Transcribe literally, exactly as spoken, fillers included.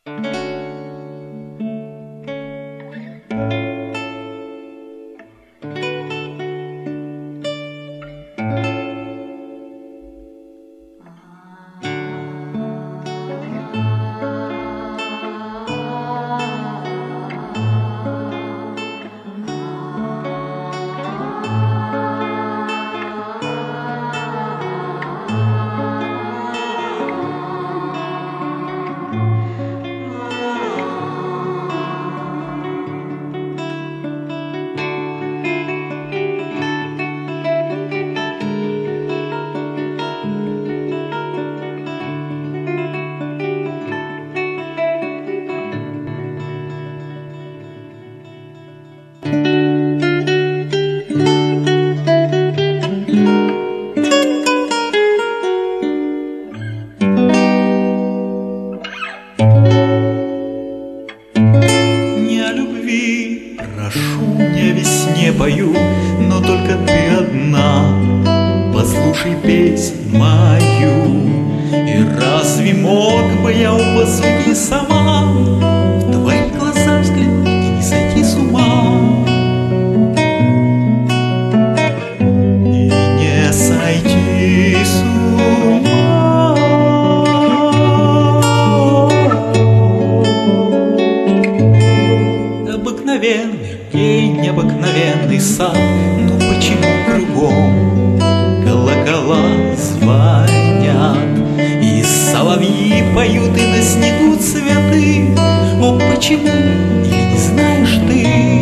Прошу, не о весне пою, но только ты одна. Послушай песнь мою, и разве мог бы я у посуди сама в твои глаза взглянуть и не сойти с ума? И не сойти с ума. Обыкновенный день, необыкновенный сад, но почему кругом колокола звонят, и соловьи поют, и на снегу цветы? О, почему, или не знаешь ты?